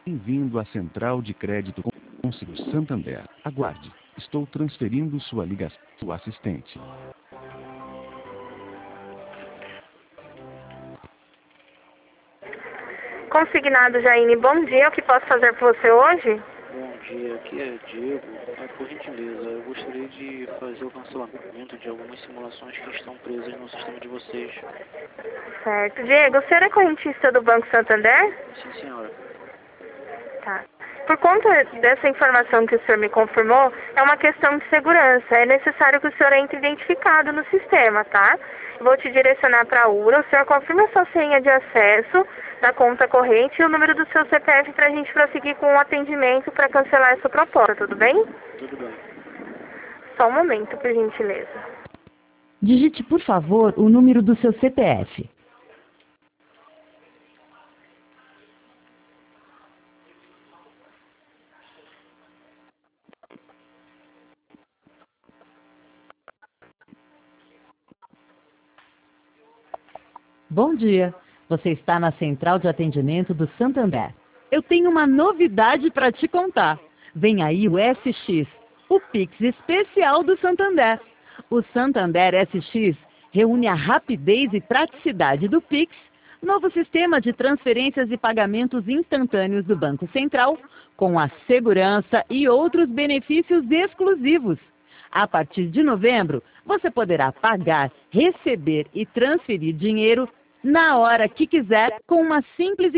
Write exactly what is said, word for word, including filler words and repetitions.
Bem-vindo à Central de Crédito Consigo Santander. Aguarde. Estou transferindo sua ligação ao assistente. Consignado Jaine, bom dia. O que posso fazer por você hoje? Bom dia, aqui é Diego. É, por gentileza, eu gostaria de fazer o cancelamento de algumas simulações que estão presas no sistema de vocês. Certo. Diego, o senhor é correntista do Banco Santander? Sim, senhora. Tá. Por conta dessa informação que o senhor me confirmou, é uma questão de segurança. É necessário que o senhor entre identificado no sistema, tá? Vou te direcionar para a U R A. O senhor confirma sua senha de acesso da conta corrente e o número do seu C P F para a gente prosseguir com o atendimento para cancelar essa proposta, tudo bem? Tudo bem. Só um momento, por gentileza. Digite, por favor, o número do seu C P F. Bom dia. Você está na Central de Atendimento do Santander. Eu tenho uma novidade para te contar. Vem aí o S X, o Pix especial do Santander. O Santander S X reúne a rapidez e praticidade do Pix, novo sistema de transferências e pagamentos instantâneos do Banco Central, com a segurança e outros benefícios exclusivos. A partir de novembro, você poderá pagar, receber e transferir dinheiro na hora que quiser com uma simples